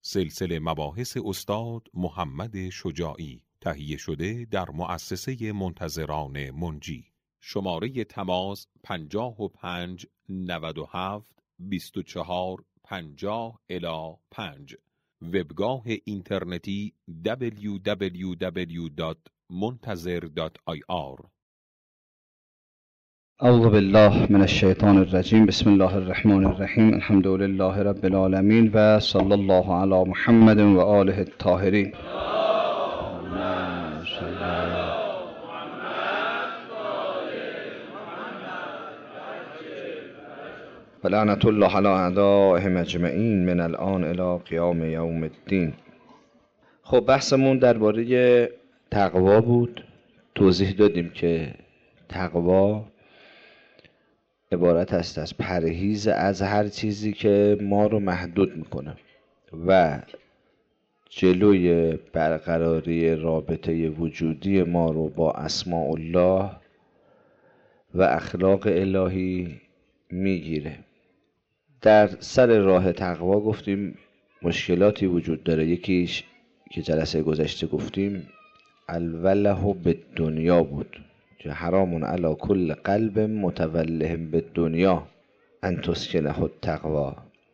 سلسله مباحث استاد محمد شجاعی، تهیه شده در مؤسسه منتظران منجی. شماره تماس 55 97 24 50 الی 5. وبگاه اینترنتی www.muntazir.ir. اعوذ بالله من الشیطان الرجیم. بسم الله الرحمن الرحیم. الحمد لله رب العالمین و صلی الله علی محمد و آله الطاهرین. و لعنت الله علی اعدائهم اجمعین من الان الی قیام یوم الدین. خب بحثمون درباره تقوا بود. توضیح دادیم که تقوا عبارت است از پرهیز از هر چیزی که ما رو محدود میکنه و جلوی برقراری رابطه وجودی ما رو با اسماء الله و اخلاق الهی میگیره. در سر راه تقوا گفتیم مشکلاتی وجود داره. یکیش که جلسه گذشته گفتیم الوله بالدنیا بود که حرام علی کل قلب متوله بالدنیا ان تسکنه التقوا.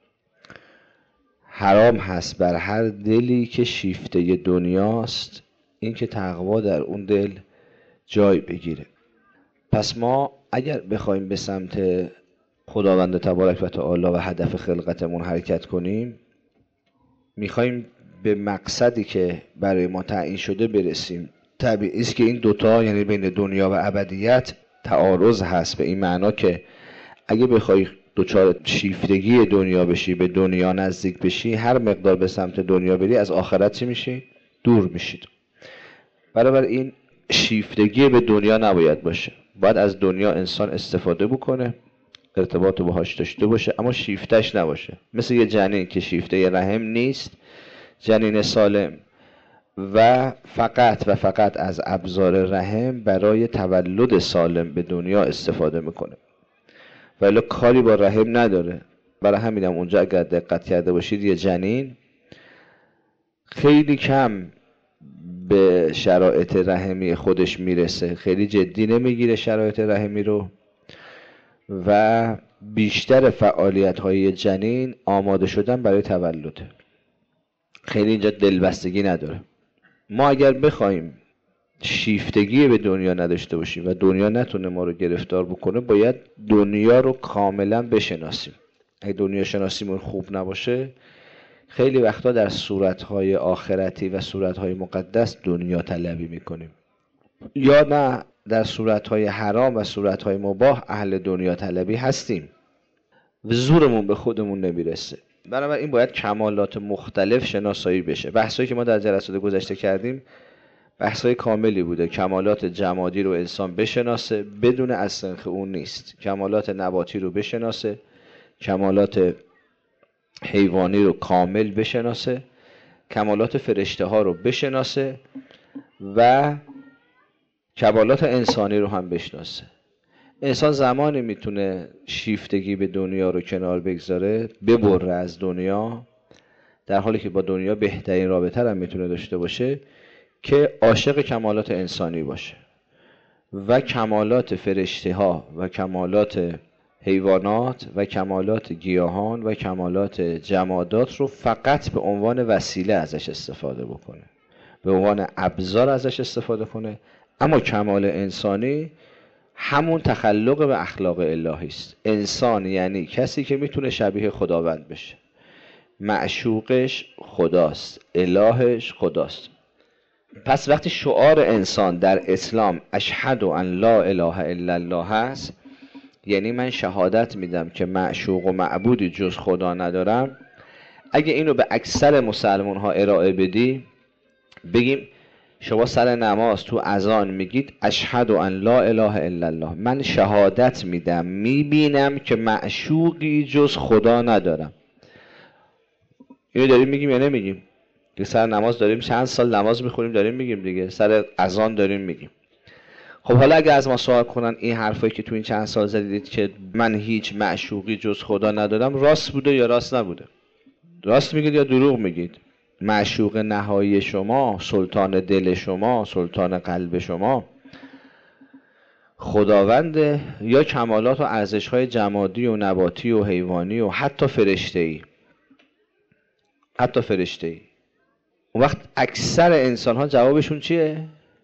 حرام هست بر هر دلی که شیفته دنیاست این که تقوا در اون دل جای بگیره. پس ما اگر بخوایم به سمت خداوند تبارک و تعالی و هدف خلقتمون حرکت کنیم، میخوایم به مقصدی که برای ما تعیین شده برسیم. طبیعی است که این دوتا یعنی بین دنیا و ابدیت تعارض هست، به این معنا که اگه بخوای دوچار شیفتگی دنیا بشی، به دنیا نزدیک بشی، هر مقدار به سمت دنیا بری از آخرت چی میشی؟ دور میشید. برابر این شیفتگی به دنیا نباید باشه. باید از دنیا انسان استفاده بکنه، ارتباط باهاش داشته باشه، اما شیفتش نباشه. مثل یه جنین که شیفته رحم نیست، جنین سالم و فقط از ابزار رحم برای تولد سالم به دنیا استفاده میکنه، ولی کاری با رحم نداره. برای همینم اونجا اگر دقت کرده باشید یه جنین خیلی کم به شرایط رحمی خودش میرسه، خیلی جدی نمیگیره شرایط رحمی رو و بیشتر فعالیت های جنین آماده شدن برای تولده. خیلی اینجا دلبستگی نداره. ما اگر بخوایم شیفتگی به دنیا نداشته باشیم و دنیا نتونه ما رو گرفتار بکنه، باید دنیا رو کاملا بشناسیم. اگه دنیا شناسیمون خوب نباشه، خیلی وقتا در صورتهای آخرتی و صورتهای مقدس دنیا طلبی میکنیم، یا نه در صورتهای حرام و صورتهای مباح اهل دنیا طلبی هستیم و زورمون به خودمون نمیرسه. بنابراین این باید کمالات مختلف شناسایی بشه. بحثایی که ما در جلسات گذشته کردیم بحثای کاملی بوده. کمالات جمادی رو انسان بشناسه، بدون از سنخ اون نیست. کمالات نباتی رو بشناسه، کمالات حیوانی رو کامل بشناسه، کمالات فرشته ها رو بشناسه و کمالات انسانی رو هم بشناسه. انسان زمانی میتونه شیفتگی به دنیا رو کنار بگذاره، ببره از دنیا، در حالی که با دنیا بهترین رابطه هم میتونه داشته باشه، که عاشق کمالات انسانی باشه و کمالات فرشته ها و کمالات حیوانات و کمالات گیاهان و کمالات جمادات رو فقط به عنوان وسیله ازش استفاده بکنه، به عنوان ابزار ازش استفاده کنه. اما کمال انسانی همون تخلق به اخلاق الهی است. انسان یعنی کسی که میتونه شبیه خداوند بشه، معشوقش خداست، الهش خداست. پس وقتی شعار انسان در اسلام اشهد ان لا اله الا الله هست، یعنی من شهادت میدم که معشوق و معبودی جز خدا ندارم. اگه اینو به اکثر مسلمان ها ارائه بدی، بگیم شما سر نماز تو اذان میگید اشهد ان لا اله الا الله، من شهادت میدم میبینم که معشوقی جز خدا ندارم. اینو داریم میگیم یا نمیگیم؟ سر نماز داریم، چند سال نماز میخونیم داریم میگیم دیگه، سر اذان داریم میگیم. خب حالا اگه از ما سوال کنن این حرفایی که تو این چند سال زدید که من هیچ معشوقی جز خدا ندارم، راست بوده یا راست نبوده؟ راست میگید یا دروغ میگید؟ معشوق نهایی شما، سلطان دل شما، سلطان قلب شما خداونده یا کمالات و ارزش‌های جمادی و نباتی و حیوانی و حتی فرشته‌ای؟ حتی فرشته‌ای. اون وقت اکثر انسان‌ها جوابشون چیه؟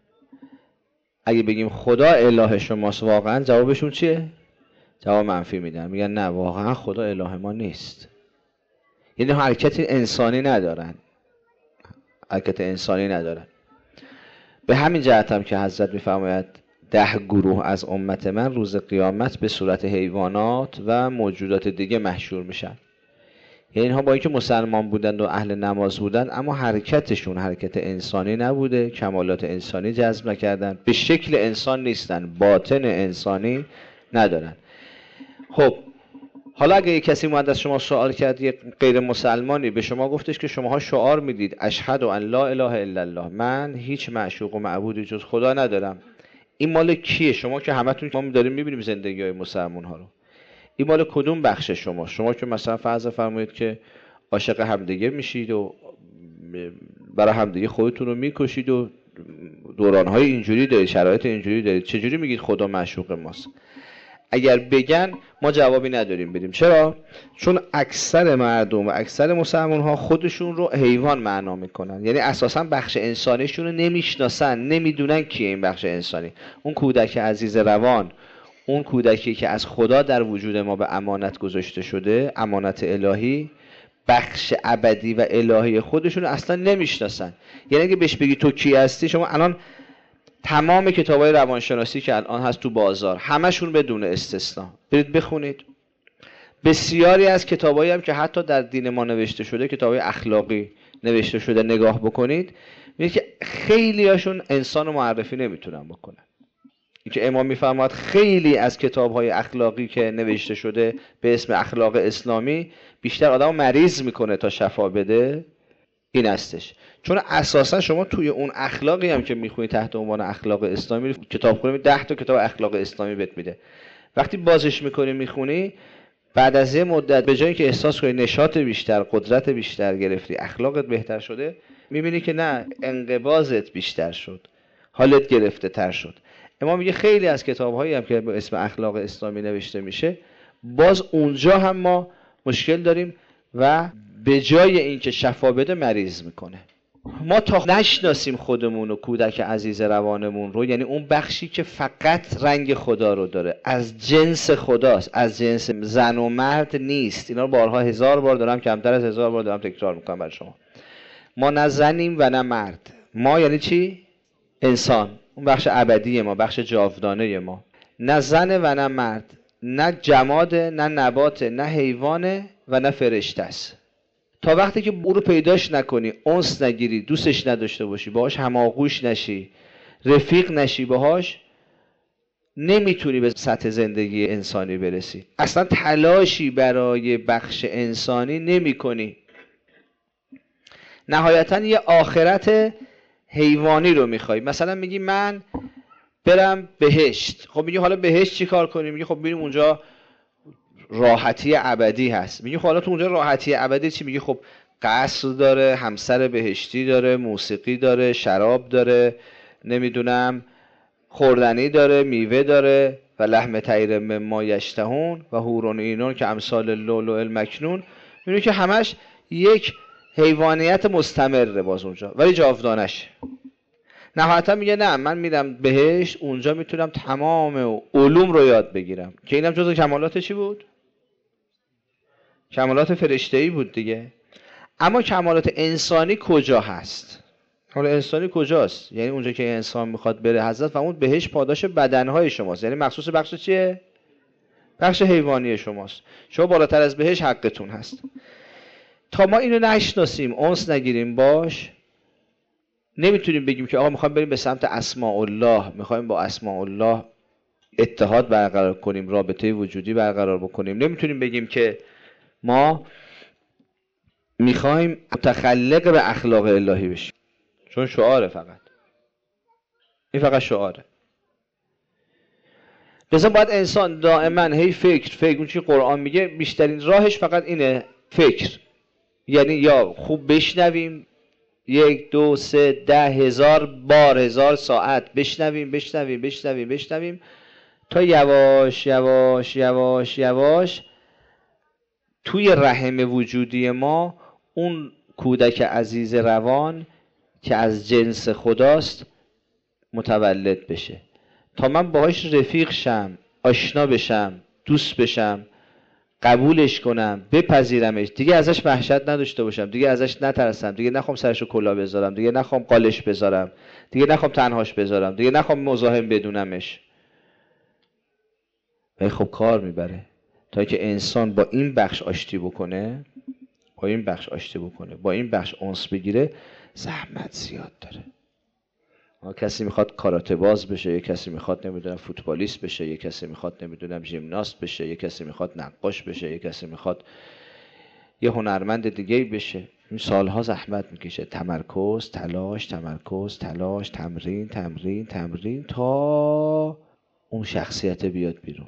اگه بگیم خدا اله شماست واقعا جوابشون چیه؟ جواب منفی میدن، میگن نه واقعا خدا اله ما نیست. یعنی حرکت انسانی ندارن، حرکت انسانی ندارن. به همین جهت هم که حضرت میفرماید 10 گروه از امت من روز قیامت به صورت حیوانات و موجودات دیگه محشور میشن. یعنی اینها با اینکه مسلمان بودند و اهل نماز بودند اما حرکتشون حرکت انسانی نبوده، کمالات انسانی جذب نکردن، به شکل انسان نیستن، باطن انسانی ندارن. خب حالا اگه یک کسی اومد از شما سوال کرد، یک غیر مسلمانی به شما گفتش که شماها شعار میدید اشهد ان لا اله الا الله، من هیچ معشوق و معبودی جز خدا ندارم، این مال کیه؟ شما که همتون ما داریم میبینیم زندگی های مسلمان ها رو، این مال کدوم بخش شما؟ شما که مثلا فرض فرمایید که عاشق همدیگه میشید و برای همدیگه خودتون رو میکشید و دورانهای اینجوری دارید، شرایط اینجوری دارید، چجوری میگید خدا معشوق ماست؟ اگر بگن ما جوابی نداریم بدیم. چرا؟ چون اکثر مردم و اکثر مسلمان ها خودشون رو حیوان معنا میکنن، یعنی اساسا بخش انسانیشون رو نمیشناسن، نمیدونن کیه این بخش انسانی. اون کودک عزیز روان، اون کودکی که از خدا در وجود ما به امانت گذاشته شده، امانت الهی، بخش ابدی و الهی خودشون رو اصلا نمیشناسن. یعنی اگه بهش بگی تو کی هستی، شما الان تمام کتابای روانشناسی که الان هست تو بازار همشون بدون استثنا برید بخونید. بسیاری از کتابایی هم که حتی در دین ما نوشته شده، کتابای اخلاقی نوشته شده، نگاه بکنید میبینید که خیلی هاشون انسان رو معرفی نمیتونن بکنن. این که امام میفرماد خیلی از کتاب‌های اخلاقی که نوشته شده به اسم اخلاق اسلامی بیشتر آدمو مریض میکنه تا شفا بده، این هستش. چون اساسا شما توی اون اخلاقی هم که میخونی تحت عنوان اخلاق اسلامی، کتاب خونی 10 تا کتاب اخلاق اسلامی بهت میده، وقتی بازش میکنی میخونی، بعد از یه مدت به جای اینکه احساس کنی نشاط بیشتر، قدرت بیشتر گرفتی، اخلاقت بهتر شده، میبینی که نه، انقباضت بیشتر شد، حالت گرفته تر شد. امام میگه خیلی از کتاب‌هایی هم که به اسم اخلاق اسلامی نوشته میشه، باز اونجا هم ما مشکل داریم و به جای اینکه شفا بده مریض میکنه. ما تا نشناسیم خودمون و کودک عزیز روانمون رو، یعنی اون بخشی که فقط رنگ خدا رو داره، از جنس خداست، از جنس زن و مرد نیست. اینا رو بارها 1000 بار دارم، کمتر از 1000 بار دارم تکرار میکنم برای شما. ما نه زنیم و نه مرد. ما یعنی چی؟ انسان، اون بخش ابدی ما، بخش جاودانه ما. نه زن و نه مرد، نه جماد، نه نبات، نه حیوان و نه فرشته است. تا وقتی که او رو پیداش نکنی، انس نگیری، دوستش نداشته باشی، باهاش هماغوش نشی، رفیق نشی باهاش، نمیتونی به سطح زندگی انسانی برسی. اصلا تلاشی برای بخش انسانی نمی کنی. نهایتا یه آخرت حیوانی رو میخوای. مثلا میگی من برم بهشت. خب میگی حالا بهشت چی کار کنیم؟ میگی خب بریم اونجا راحتی ابدی هست. میگی خب حالا تو اونجا راحتی ابدی چی؟ میگی خب قصر داره، همسر بهشتی داره، موسیقی داره، شراب داره، نمیدونم خوردنی داره، میوه داره و لحم طیر مما یشتهون و حورون عینون که امثال اللؤلؤ المکنون. میبینی که همش یک حیوانیت مستمره باز اونجا، ولی جاودانش. نهایتا میگه نه، من میرم بهشت، اونجا میتونم تمام علوم رو یاد بگیرم، که اینم جزو کمالات چی بود؟ کمالات فرشته‌ای بود دیگه. اما کمالات انسانی کجا هست؟ حالا انسانی کجاست؟ یعنی اونجا که انسان میخواد بره حضرت و اون بهشت پاداش بدنهای شماست، یعنی مخصوص بخش چیه؟ بخش حیوانی شماست. شما بالاتر از بهشت حقتون هست. تا ما اینو نشناسیم، انس نگیریم باش، نمیتونیم بگیم که آقا میخوایم بریم به سمت اسماء الله، میخوایم با اسماء الله اتحاد برقرار کنیم، رابطه وجودی برقرار بکنیم. نمیتونیم بگیم که ما میخوایم متخلق به اخلاق الهی بشیم، چون شعاره، فقط این فقط شعاره. لذا باید انسان دائما هی فکر اون چی قرآن میگه بیشترین راهش فقط اینه، فکر. یعنی یا خوب بشنویم 1 2 3 10 1000 بار 1000 ساعت بشنویم تا یواش یواش یواش یواش توی رحم وجودی ما اون کودک عزیز روان که از جنس خداست متولد بشه، تا من باهاش رفیق شم، آشنا بشم، دوست بشم، قبولش کنم، بپذیرمش، دیگه ازش وحشت نداشته باشم، دیگه ازش نترسم، دیگه نخوام سرشو کلاه بذارم، دیگه نخوام قالش بذارم، دیگه نخوام تنهاش بذارم، دیگه نخوام مزاحم بدونمش. ولی خب کار میبره تا اینکه انسان با این بخش آشتی بکنه، با این بخش انس بگیره، زحمت زیاد داره. کسی میخواد کاراته باز بشه، یک کسی میخواد نمیدونم فوتبالیست بشه، یک کسی میخواد نمیدونم ژیمناست بشه، یک کسی میخواد نقاش بشه، یک کسی میخواد یه هنرمند دیگه بشه. این سالها زحمت میکشه، تمرکز، تلاش، تمرین تا اون شخصیت بیاد بیرون،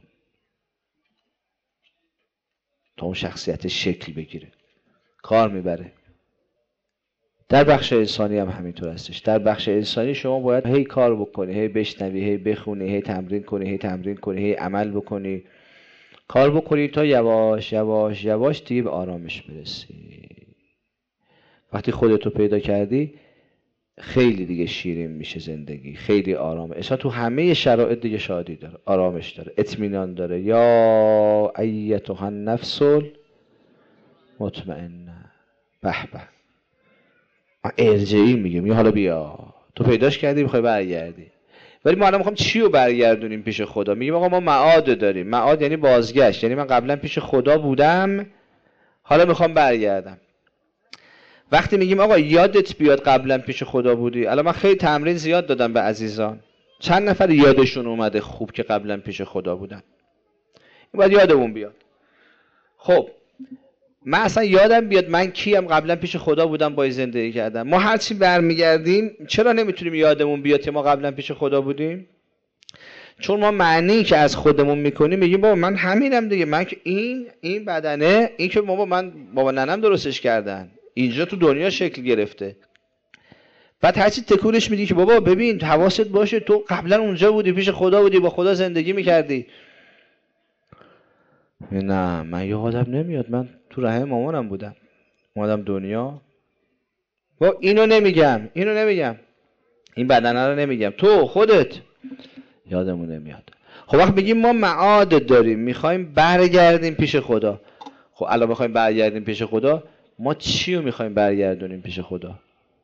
تا اون شخصیت شکل بگیره. کار میبره. در بخش انسانی هم همینطور هستش. در بخش انسانی شما باید هی کار بکنی، هی بشنوی، هی بخونی، هی تمرین کنی، هی عمل بکنی، کار بکنی تا یواش یواش یواش دیگه به آرامش برسی. وقتی خودتو پیدا کردی خیلی دیگه شیرین میشه زندگی، خیلی آرامه. اصلا تو همه شرایط دیگه شادی داره، آرامش داره، اطمینان داره. یا ایتها النفس مطمئنه. به به، ارجعی میگم. یا حالا بیا تو پیداش کردی، میخوای برگردی، ولی ما الان میخوام چی رو برگردونیم پیش خدا؟ میگیم آقا ما معاد داریم. معاد یعنی بازگشت، یعنی من قبلا پیش خدا بودم، حالا میخوام برگردم. وقتی میگیم آقا یادت بیاد قبلا پیش خدا بودی، الان من خیلی تمرین زیاد دادم به عزیزان، چند نفر یادشون اومده خوب که قبلا پیش خدا بودن؟ این باید یادمون بیاد. خب من اصلا یادم بیاد من کیم، قبلا پیش خدا بودم، با زندگی کردم. ما هرچی برمیگردیم چرا نمیتونیم یادمون بیاد که ما قبلا پیش خدا بودیم؟ چون ما معنی که از خودمون میکنیم میگیم بابا من همینم دیگه، من که این بدنه، این که بابا ننم درستش کردن، اینجا تو دنیا شکل گرفته. بعد هرچی تکونش میدی که بابا ببین حواست باشه تو قبلا اونجا بودی، پیش خدا بودی، با خدا زندگی میکردی. نه من یادم نمیاد، من تو رحم مامانم بودم، اومدم دنیا. با اینو نمیگم، این بدنه رو نمیگم، تو خودت یادمون نمیاد. خب وقت میگیم ما معاد داریم، میخوایم برگردیم پیش خدا. خب الان میخوایم برگردیم پیش خدا، ما چی رو میخوایم برگردونیم پیش خدا؟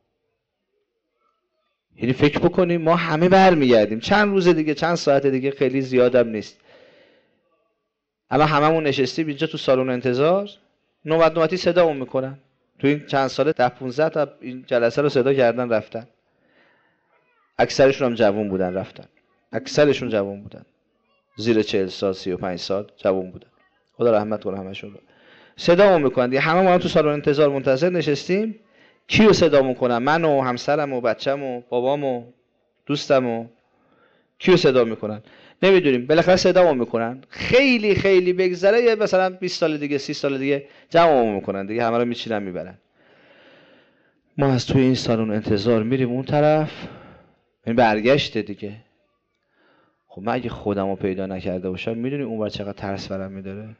یعنی فکر بکنیم ما همه برمیگردیم چند روز دیگه، چند ساعت دیگه، خیلی زیادم نیست. الان هممون نشستیم اینجا تو سالن انتظار، نوبتی صدامون میکنن. تو این چند ساله 10-15 تا این جلسه رو صدا کردن رفتن. اکثرشون هم جوان بودن رفتن. اکثرشون جوان بودن. زیر 40 سال 35 سال جوان بودن. خدا رحمت کنه همشون رو. صدامون میکنن. همه ما هم تو سالن انتظار منتظر نشستیم. کیو صدامون کنن؟ من و همسرم و بچه‌م و بابام و دوستم و کیو صدا میکنن؟ نمیدونیم. بالاخره صدامون میکنن. خیلی خیلی بگذره یا مثلا 20 سال دیگه 30 سال دیگه جمعمون میکنن دیگه، همه رو میچینن میبرن. ما از توی این سالن انتظار میریم اون طرف، این برگشته دیگه. خب من اگه خودمو پیدا نکرده باشم، میدونی اونور چقدر ترس برام میداره؟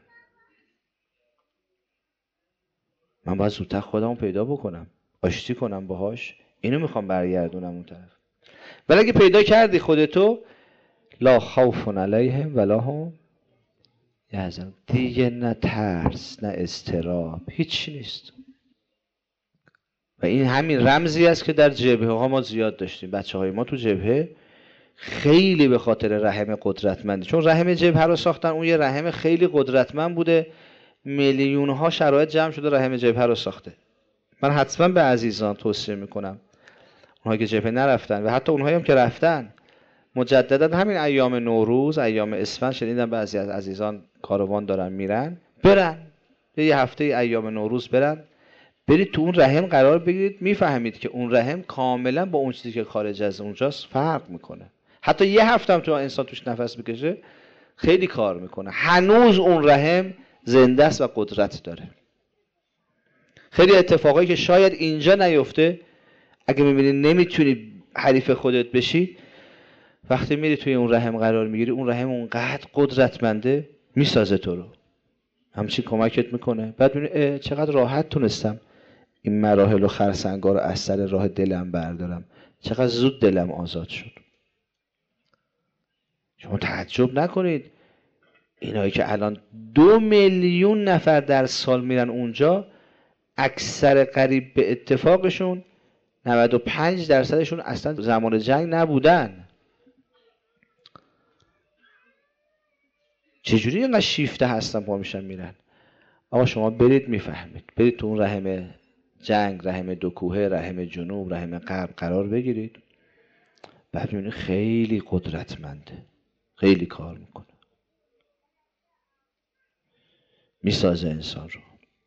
من باید زودتر خودمو پیدا بکنم، آشتی کنم باهاش. اینو میخوام برگردونم اون طرف. ولی اگه پیدا کردی خودتو، لا خوف علیهم ولا هم یحزنون، دیگه نه ترس نه اضطراب، هیچی نیست. و این همین رمزی است که در جبهه ها ما زیاد داشتیم. بچه های ما تو جبهه خیلی به خاطر رحم قدرتمندی، چون رحم جبهه رو ساختن، اون یه رحم خیلی قدرتمند بوده، میلیون ها شرایط جمع شده رحم جبهه رو ساخته. من حتما به عزیزان توصیه میکنم، اونهایی که جبهه نرفتن و حتی اونهایی هم که رفتن، مجددا همین ایام نوروز، ایام اسفند، شنیدم بعضی از عزیزان کاروان دارن میرن، برن یه هفته ایام نوروز برن، برید تو اون رحم قرار بگیرید، میفهمید که اون رحم کاملا با اون چیزی که خارج از اونجاست فرق میکنه. حتی یه هفته هم تو انسان توش نفس بکشه خیلی کار میکنه، هنوز اون رحم زنده است و قدرت داره. خیلی اتفاقایی که شاید اینجا نیفته اگه میبینی نمیتونی حریف خودت بشی، وقتی میری توی اون رحم قرار میگیری، اون رحم اونقدر قدرتمنده میسازه تو رو، همچین کمکت میکنه. بعد میبینی چقدر راحت تونستم این مراحل و خرسنگا رو از سر راه دلم بردارم، چقدر زود دلم آزاد شد. شما تعجب نکنید اینایی که الان 2 میلیون نفر در سال میرن اونجا، اکثر قریب به اتفاقشون 95% اصلا زمان جنگ نبودن. چجوری اینقدر شیفته هستن پا میشن میرن؟ آقا شما برید میفهمید، برید تو اون رحم جنگ، رحم دو کوهه، رحم جنوب، رحم غرب قرار بگیرید، بعد میبینید خیلی قدرتمنده، خیلی کار میکنه، میسازه انسان رو.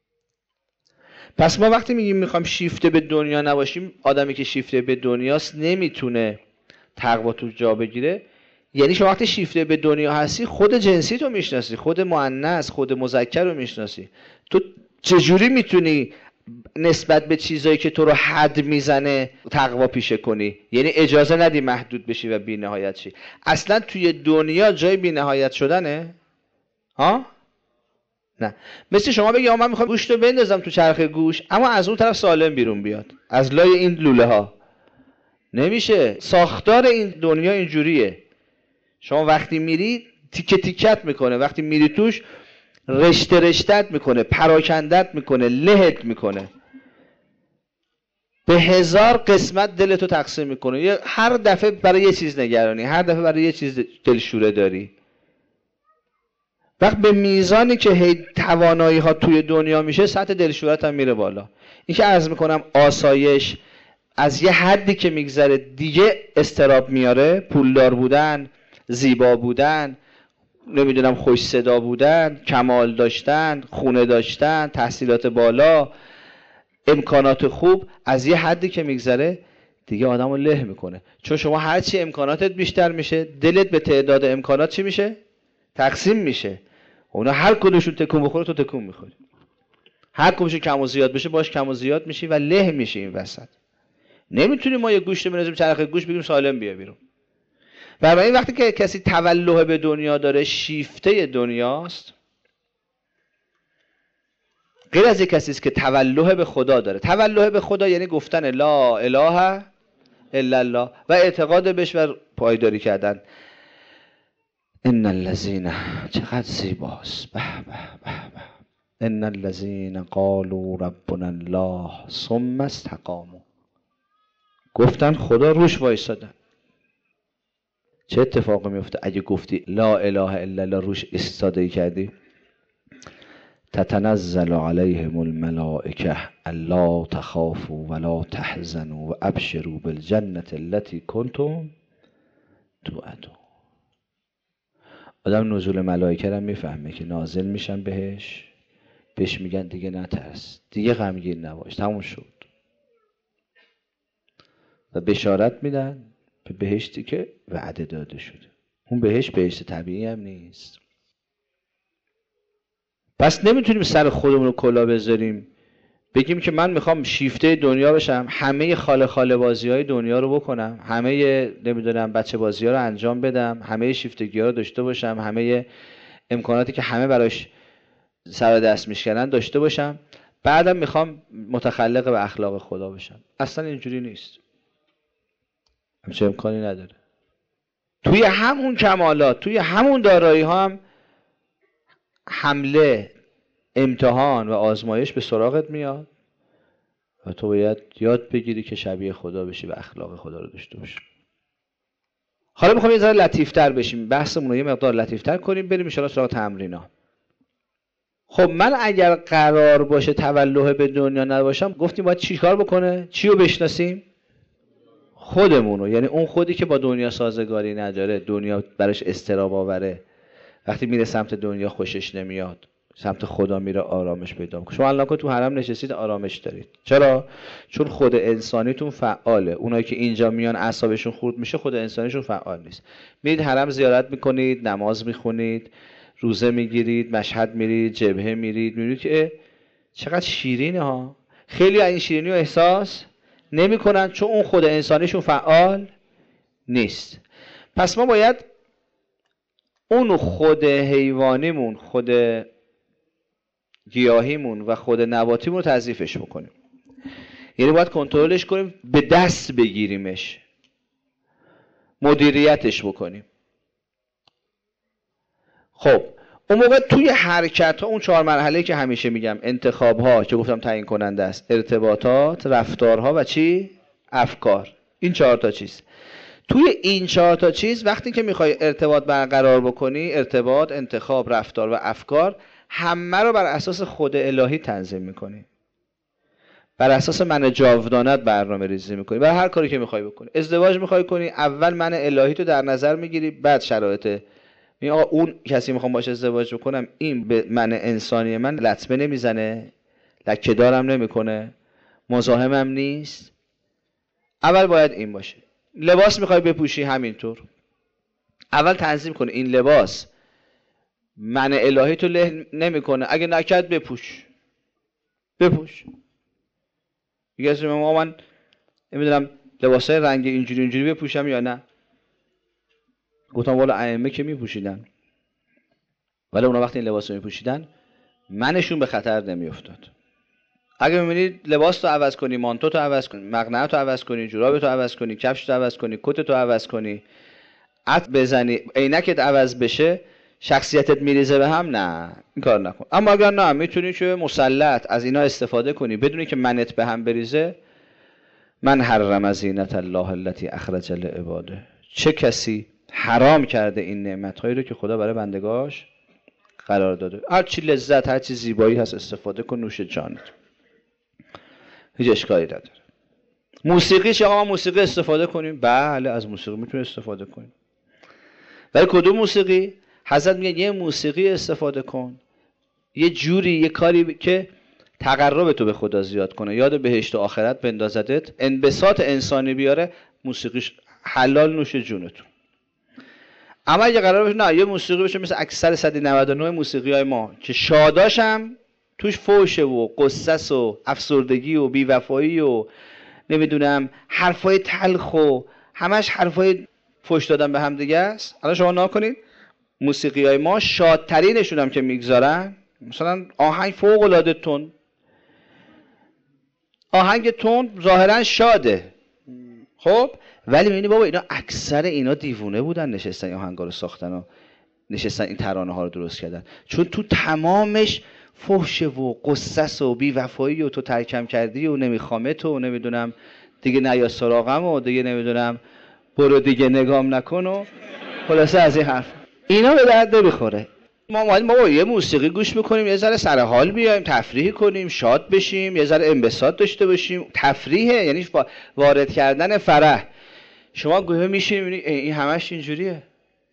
پس ما وقتی میگیم میخوایم شیفته به دنیا نباشیم، آدمی که شیفته به دنیاست نمیتونه تقوا تو جا بگیره. یعنی شما وقتی شیفته به دنیا هستی، خود جنسی تو میشناسی، خود مؤنث، خود مذکر رو میشناسی. تو چجوری میتونی نسبت به چیزایی که تو رو حد میزنه تقوا پیشه کنی؟ یعنی اجازه ندی محدود بشی و بی نهایت شی. اصلا توی دنیا جای بی نهایت شدنه؟ ها؟ نه. مثل شما بگی من میخوام گوشت رو بندازم تو چرخ گوش، اما از اون طرف سالم بیرون بیاد از لای این لوله ها. نمیشه. ساختار این دنیا اینجوریه. شما وقتی میری تیکه تیکت میکنه، وقتی میری توش رشته رشتت میکنه، پراکندت میکنه، لهت میکنه، به 1000 قسمت دلتو تقسیم میکنه. هر دفعه برای یه چیز نگرانی، هر دفعه برای یه چیز دلشوره داری. وقت به میزانی که هی توانایی ها توی دنیا میشه، سطح دلشورت هم میره بالا. این که عرض میکنم آسایش از یه حدی که میگذره دیگه استراب میاره. پولدار بودن، زیبا بودن، نمیدونم خوش صدا بودن، کمال داشتن، خونه داشتن، تحصیلات بالا، امکانات خوب، از یه حدی که میگذره دیگه آدمو له میکنه. چون شما هرچی امکاناتت بیشتر میشه، دلت به تعداد امکانات چی میشه؟ تقسیم میشه. اونا هر کدومشون تکون بخوره تو تکون میخوری، هر کدومشون کم و زیاد بشه باش کم و زیاد میشی و له میشی این وسط. نمیتونیم ما یه گوشت بندازیم چرخ گوشت بگیم سالم بیا بیرون. برای این وقتی که کسی تولع به دنیا داره، شیفته دنیاست، غیر از یک کسی است که تولع به خدا داره. تولع به خدا یعنی گفتن لا اله الا الله و اعتقاد بهش و پایداری کردن. ان الذین، چقدر زیباست، به به به به، ان الذین قالوا ربنا الله ثم استقاموا، گفتن خدا روش وایسادن. چه اتفاقی میفته اگه گفتی لا اله الا الله روش استادهی کردی؟ تتنزل علیهم الملائکه الا تخافوا ولا تحزنوا وابشروا بالجنة التي کنتم توعدون. آدم نزول ملائکه رو میفهمه که نازل میشن بهش میگن دیگه نترس، دیگه غمگین نباش، تموم شد. و بشارت میدن به بهشتی که وعده داده شده. اون بهشت طبیعی هم نیست. پس نمیتونیم سر خودمون رو کلا بذاریم بگیم که من میخوام شیفته دنیا بشم، همه خاله بازی های دنیا رو بکنم، همه نمیدونم بچه بازی ها رو انجام بدم، همه شیفتگی ها رو داشته باشم، همه امکاناتی که همه براش سر دست میشکنن داشته باشم، بعدم میخوام متخلق به اخلاق خدا بشم. اصلا اینجوری نیست، همچه امکانی نداره. توی همون کمالات، توی همون دارایی ها هم حمله، امتحان و آزمایش به سراغت میاد و تو باید یاد بگیری که شبیه خدا بشی و اخلاق خدا رو داشته باشی. حالا میخوام یه ذره لطیفتر بشیم، بحثمون رو یه مقدار لطیفتر کنیم، بریم ان شاء الله سراغ تمرینا. خب من اگر قرار باشه تولع به دنیا نباشم، گفتیم باید چی کار بکنه؟ چی رو بشناسیم؟ خودمونو. یعنی اون خودی که با دنیا سازگاری نداره، دنیا براش اضطراب آوره، وقتی میره سمت دنیا خوشش نمیاد، سمت خدا میره آرامش پیدا میکنه. شما الان که تو حرم نشستید آرامش دارید. چرا؟ چون خود انسانیتون فعاله. اونایی که اینجا میان اعصابشون خورد میشه، خود انسانیشون فعال نیست. میرید حرم زیارت میکنید، نماز میخونید، روزه میگیرید، مشهد میرید، جبهه میرید، میبینید که چقدر شیرینه ها. خیلی این شیرینی رو احساس نمیکنن چون اون خود انسانیشون فعال نیست. پس ما باید اون خود حیوانیمون، خود گیاهیمون و خود نباتیمون رو تضعیفش بکنیم. یعنی باید کنترلش کنیم، به دست بگیریمش، مدیریتش بکنیم. خب اون موقع توی حرکت ها، اون 4 مرحله که همیشه میگم، انتخاب ها که گفتم تعیین کننده است، ارتباطات، رفتارها و چی؟ افکار. این 4 تا چیز. توی این 4 تا چیز وقتی که میخوای ارتباط برقرار بکنی، ارتباط، انتخاب، رفتار و افکار، همه رو بر اساس خود الهی تنظیم میکنی. بر اساس من جاودانت برنامه ریزی میکنی برای هر کاری که میخوای بکنی. ازدواج میخوای کنی، اول من الهی تو در نظر میگیری، بعد شرایط. آقا اون کسی میخوام باشه ازدواج بکنم، این به من انسانی من لطمه نمیزنه، لکه دارم نمیکنه، مزاحمم نیست. اول باید این باشه. لباس میخوای بپوشی، همینطور. اول تنظیم کن این لباس من الهی تو له نمیکنه، اگه نکرد بپوش. میگه اسم ما من نمیدونم لباسای رنگ اینجوری بپوشم یا نه. گفتم والا ائمه که میپوشیدن، ولی اونا وقتی این لباس رو میپوشیدن منشون به خطر نمیافتاد. اگه میبینید لباس تو عوض کنی، مانتو تو عوض کنی، مقنعه تو عوض کنی، جوراب تو عوض کنی، کفش تو عوض کنی، کت تو عوض کنی، عطر بزنی، عینکت عوض بشه، شخصیتت میریزه به هم، نه این کار نکن. اما اگر نه میتونی که مسلط از اینا استفاده کنی بدونی که منت به هم بریزه. من حرم زینت الله التي اخرج لعباده. چه کسی حرام کرده این نعمت‌هایی رو که خدا برای بندگاش قرار داده؟ هر چی لذت، هر چی زیبایی هست استفاده کن، نوش جانت، هیچ اشکالی نداره. موسیقی چه؟ آقا موسیقی استفاده کنیم، بله از موسیقی میتونی استفاده کنیم. ولی کدوم موسیقی؟ حضرت میگه یه موسیقی استفاده کن، یه جوری، یه کاری که تقرب تو به خدا زیاد کنه، یاد بهشت و آخرت بندازدت، انبساط انسانی بیاره. موسیقیش حلال، نوش جونتون. اما اگه قرار باشه نه یه موسیقی بشه مثل اکثر 199 موسیقی‌های ما که شاداشم توش فوشه و قصص و افسردگی و بی‌وفایی و نمیدونم حرفای تلخ و همش حرفای فوش دادن به هم دیگه است. الان شما نگاه کنید موسیقی‌های ما شادترینشون هم که میگذارن، مثلا آهنگ فوق‌العاده تون، آهنگ تون ظاهرا شاده، خب ولی میبینی بابا اینا اکثر اینا دیوونه بودن، نشستن این آهنگا رو ساختن و نشستن این ترانه ها رو درست کردن، چون تو تمامش فحشه و قصص و بی‌وفایی و تو ترکم کردی و نمیخوامت و نمیدونم دیگه نیا سراغم و دیگه نمیدونم برو دیگه نگام نکن و خلاصه از این حرف. اینا به درد نمیخوره. ما اومدیم بابا یه موسیقی گوش میکنیم، یه ذره سر حال بیایم، تفریح کنیم، شاد بشیم، یه ذره انبساط داشته باشیم. تفریحه یعنی وارد کردن فرح. شما گوشه میشینید میبینید این همش اینجوریه.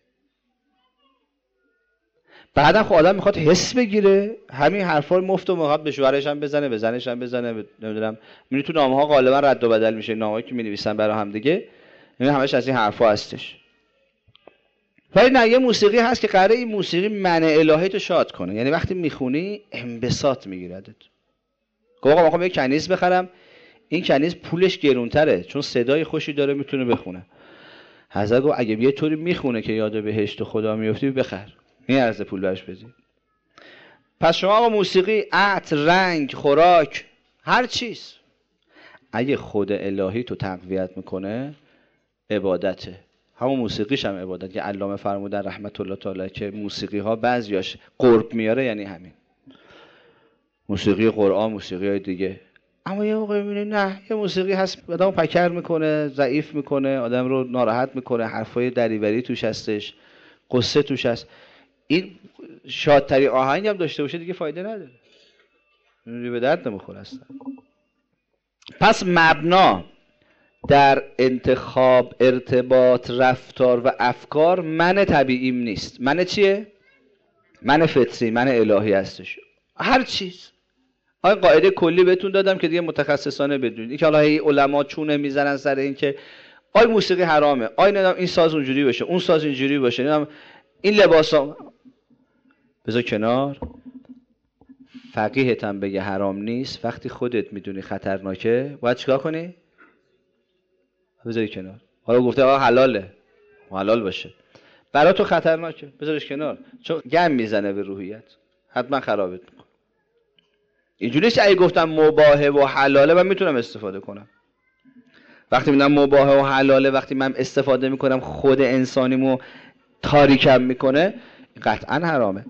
بعدا خب آدم میخواد حس بگیره، همین حرفا رو مفت و مخاط به شوهرش هم بزنه، به زنش هم بزنه، نمیدونم میبینید تو نامه‌ها غالبا رد و بدل میشه، نامه‌ای که می‌نویسن برای هم دیگه این همش از این حرفا هستش. ولی نه یه موسیقی هست که قراره این موسیقی من الهی تو شاد کنه، یعنی وقتی میخونی انبساط میگیردت. آقا میخوام یه کنیز بخرم، این کنیز پولش گرونتره چون صدای خوشی داره میتونه بخونه. حضرت گفت اگه یه طوری میخونه که یاد بهشت و خدا میافتی بخر، این ارزه پول برش بدی. پس شما آقا موسیقی، عطر، رنگ، خوراک، هر چیز اگه خود الهی تو تقویت میکنه عبادته. همون موسیقیش هم عبادت که علامه فرمودن رحمت الله تعالی که موسیقی ها بعضیاش قرب میاره، یعنی همین موسیقی قرآن، موسیقی های دیگه. اما یه موقع میبینی نه یه موسیقی هست آدمو پکر میکنه، ضعیف میکنه، آدم رو ناراحت میکنه، حرفای دریوری توش هستش، قصه توش هست. این شادترین آهنگ هم داشته باشه دیگه فایده نداره، به درد نمیخوره اصلا. پس مبنا در انتخاب، ارتباط، رفتار و افکار من طبیعیم نیست. من چیه؟ من فطری، من الهی هستش. هر چیز. آیا قاعده کلی بهتون دادم که دیگه متخصصانه بدونید. این که حالا علما چونه میزنن سر این که آی موسیقی حرامه، آی ندام این ساز اونجوری باشه، اون ساز اینجوری باشه، ندام این لباسا بذار کنار. فقیهت هم بگه حرام نیست، وقتی خودت میدونی خطرناکه باید چیکار کنی؟ بذاری کنار. حالا گفته آقا حلاله، حلال باشه، برای تو خطرناکه، بذارش کنار، چون گم میزنه به روحیت، حتما خرابت میکنه. اینجوریه که اگه گفتم مباحه و حلاله من میتونم استفاده کنم. وقتی میگم مباحه و حلاله، وقتی من استفاده میکنم خود انسانیمو تاریکم میکنه، قطعا حرامه.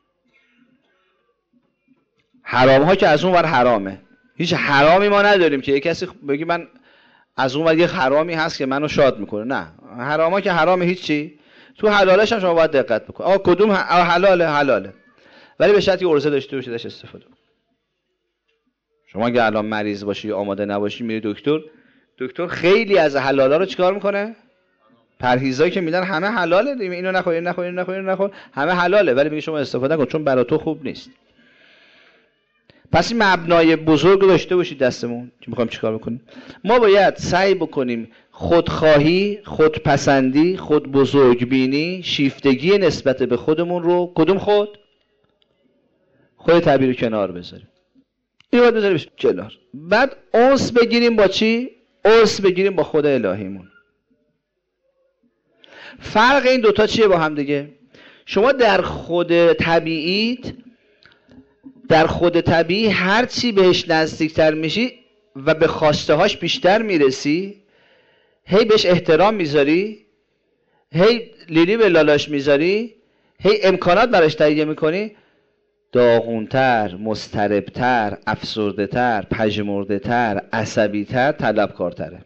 حرام ها که از اون ور حرامه. هیچ حرامی ما نداریم که یک کسی بگی من از اون ور یه حرامی هست که منو شاد میکنه. نه، حرام ها که حرامه هیچی. تو حلالش هم شما باید دقت بکن. آقا کدوم حلاله؟ حلاله، ولی به شرطی عرضه داشته باشید ازش استفاده کن. شما اگه الان مریض باشی آماده نباشی میری دکتر خیلی از حلالا رو چیکار میکنه؟ پرهیزایی که میدن همه حلاله، اینو نخور، اینو نخور، اینو نخور، اینو نخور، همه حلاله، ولی میگه شما استفاده کن چون برای تو خوب نیست. پس این مبنای بزرگ داشته باشید دستمون که میخوایم چیکار بکنیم. ما باید سعی بکنیم خودخواهی، خودپسندی، خود بزرگبینی، شیفتگی نسبت به خودمون رو، کدوم خود طبیعی رو کنار بذاریم. این باید بذاریم کنار. بعد انس بگیریم با چی؟ انس بگیریم با خود الهیمون. فرق این دوتا چیه با هم دیگه؟ شما در خود طبیعی هر چی بهش نزدیکتر میشی و به خواسته هاش بیشتر میرسی، هی بهش احترام میذاری، هی لیلی به لالاش میذاری، هی امکانات براش تهیه میکنی، داغونتر، مضطربتر، افسرده‌تر، پژمرده‌تر، عصبی‌تر، طلبکارتره،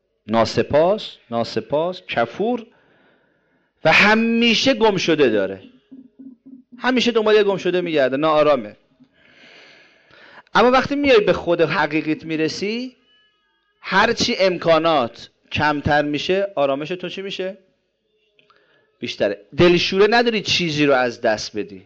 ناسپاس، کفور و همیشه گم شده داره. همیشه دنبال گم شده میگرده، ناآرامه. اما وقتی میای به خود حقیقیت میرسی، هرچی امکانات کمتر میشه، آرامش تو چی میشه؟ بیشتره. دلشوره نداری چیزی رو از دست بدی،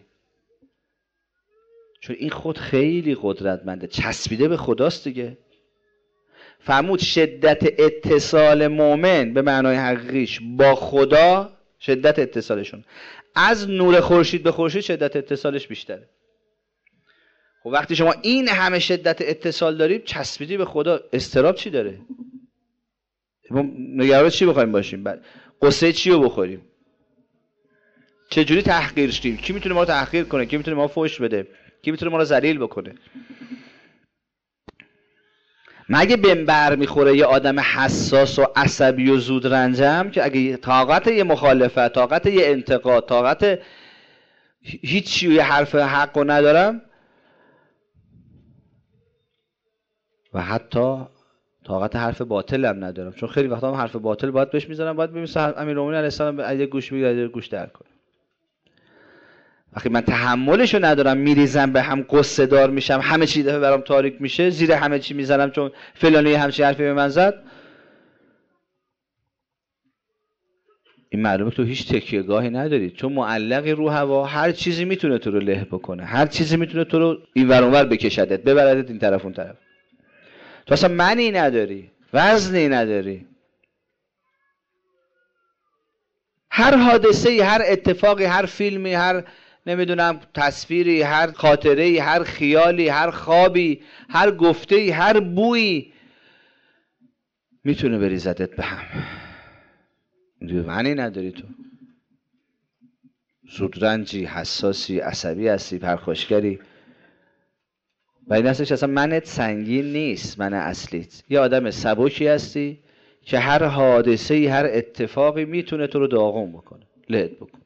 چون این خود خیلی قدرتمنده، چسبیده به خداست دیگه. فرمود شدت اتصال مؤمن به معنای حقیقیش با خدا، شدت اتصالشون از نور خورشید به خورشید شدت اتصالش بیشتره. خب وقتی شما این همه شدت اتصال داریم، چسبیدی به خدا، استراب چی داره؟ ما نگران چی بخوایم باشیم؟ بعد قصه چی رو بخوریم؟ چجوری تحقیر شدیم؟ کی میتونه ما رو تحقیر کنه؟ کی میتونه ما رو فحش بده؟ کی میتونه ما رو ذلیل بکنه؟ مگه بهم بر میخوره یه آدم حساس و عصبی و زود رنجم که اگه طاقت یه مخالفت، طاقت یه انتقاد، طاقت هیچی و یه حرف حق رو ندارم و حتی طاقت حرف باطل هم ندارم، چون خیلی وقتا هم حرف باطل باید بهش میزنم، باید ببینم امیرالمومنین علیه السلام اگه گوش میگیره اگه گوش در کنه. وقتی من تحملشو ندارم، میریزم به هم، قصه دار میشم، همه چی دفعه برام تاریک میشه، زیر همه چی میزنم چون فلانی همچین حرفی به من زد، این معلومه تو هیچ تکیه‌گاهی نداری، چون معلقی رو هوا، هر چیزی میتونه تو رو له بکنه، هر چیزی میتونه تو رو اینور اونور بکشدت، ببردت این طرف اون طرف. تو اصلا معنی نداری، وزنی نداری. هر حادثه‌ای، هر اتفاقی، هر فیلمی، هر نمیدونم تصویری، هر خاطره‌ای، هر خیالی، هر خوابی، هر گفته‌ای، هر بویی میتونه بریزدت به هم. معنی نداری تو. زودرنجی، حساسی، عصبی هستی، پرخاشگری. و این هستش اصلا منت سنگین نیست، من اصلیت. یه آدم سبکی هستی که هر حادثه‌ای، هر اتفاقی میتونه تو رو داغون بکنه، لهت بکنه.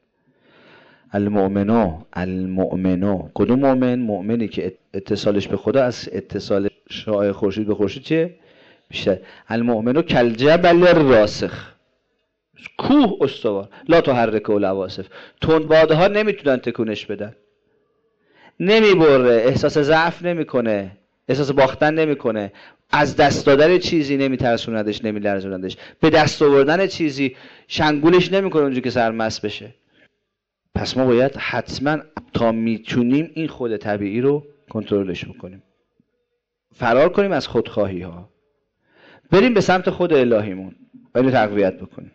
المؤمنو کدوم مؤمن؟ مؤمنی که اتصالش به خدا از اتصال شعاع خورشید به خورشید چیه؟ بیشتر. المؤمنو کالجبل الراسخ، کوه استوار، لا تحرکه العواصف، تندباده ها نمیتونن تکونش بدن، نمیبره، احساس ضعف نمیکنه، احساس باختن نمیکنه، از دست دادن چیزی نمیترسوندش، نمیلرزوندش، به دست آوردن چیزی شنگولش نمیکنه اونجوری که سرمست بشه. پس ما باید حتما تا میتونیم این خود طبیعی رو کنترلش بکنیم، فرار کنیم از خودخواهی ها، بریم به سمت خود الهیمون و اینو تقویت بکنیم.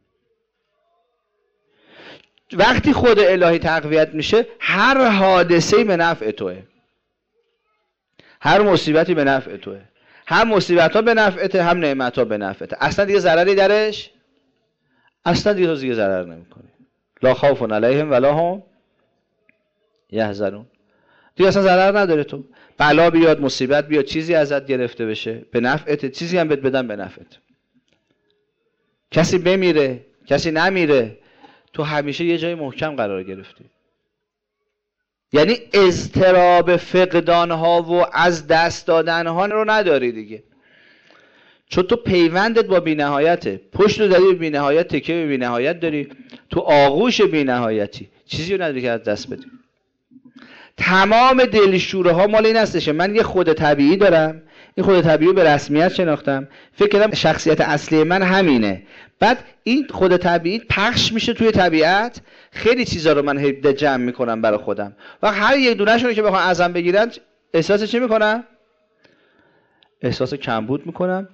وقتی خود الهی تقویت میشه، هر حادثه‌ای به نفع توئه، هر مصیبتی به نفع توئه، هم مصیبت ها به نفعته، هم نعمت ها به نفعته. اصلا دیگه ضرری درش، اصلا دیگه ضرر نمیکنه. لا خوف علیهم ولا هم یحزنون. دیگه اصلا ضرر نداره. تو بلا بیاد، مصیبت بیاد، چیزی ازت گرفته بشه به نفعته، چیزی هم بهت بدن به نفعته. کسی بمیره، کسی نمیره، تو همیشه یه جای محکم قرار گرفتی. یعنی اضطراب فقدانها و از دست دادنها رو نداری دیگه، چون تو پیوندت با بی‌نهایته. پشت رو داری به بی‌نهایت، تکیه به بی‌نهایت داری، تو آغوش بی‌نهایتی، چیزی رو نداری که از دست بدی. تمام دلشوره ها مال این هستش من یه خود طبیعی دارم، این خود طبیعی به رسمیت شناختم، فکر کردم شخصیت اصلی من همینه. بعد این خود طبیعی پخش میشه توی طبیعت، خیلی چیزا رو من جمع میکنم برای خودم و هر یک دونه‌شون که بخوام ازم بگیرن احساس چی میکنم؟ احساس کمبود میکنم،